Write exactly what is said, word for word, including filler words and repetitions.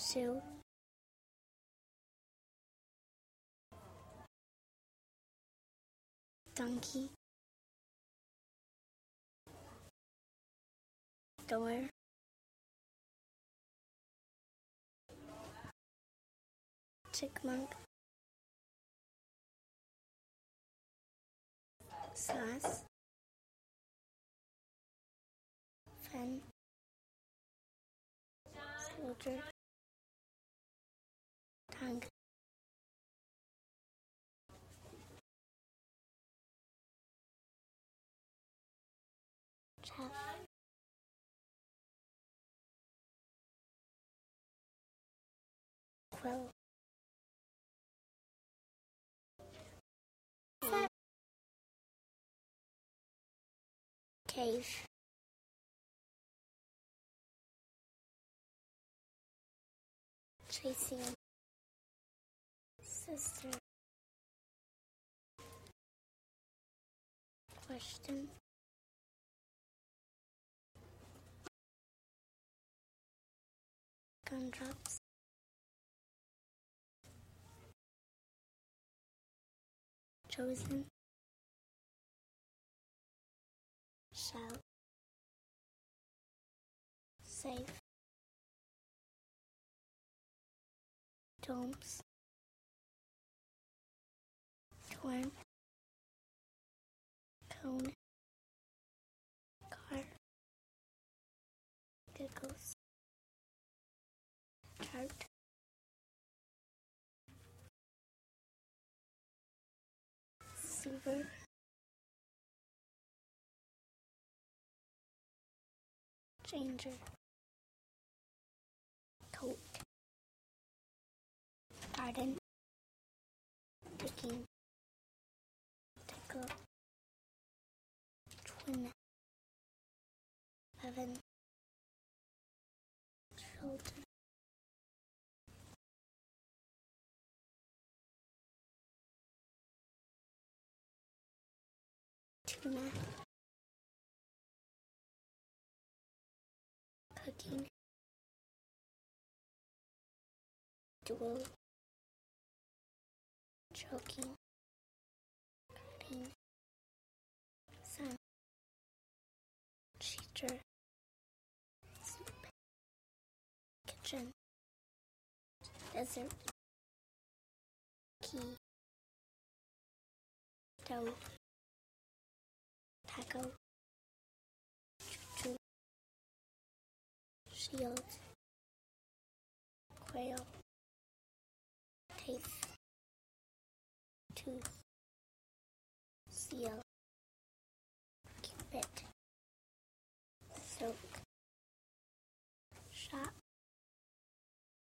Sue, donkey, door, chipmunk, sauce, fan, soldier, tongue, chaff, quill, cave, chasing, sister, question, gumdrops, chosen, shout, safe, domes, torn, cone, car, giggles, chart, silver, changer, coat, garden, picking, tickle, twin, oven, shoulder, tuna, cooking, dual, choking, cutting, sun, cheater, soup, kitchen, desert, key, dough, taco, choo-choo, shield, quail, taste, tooth, seal,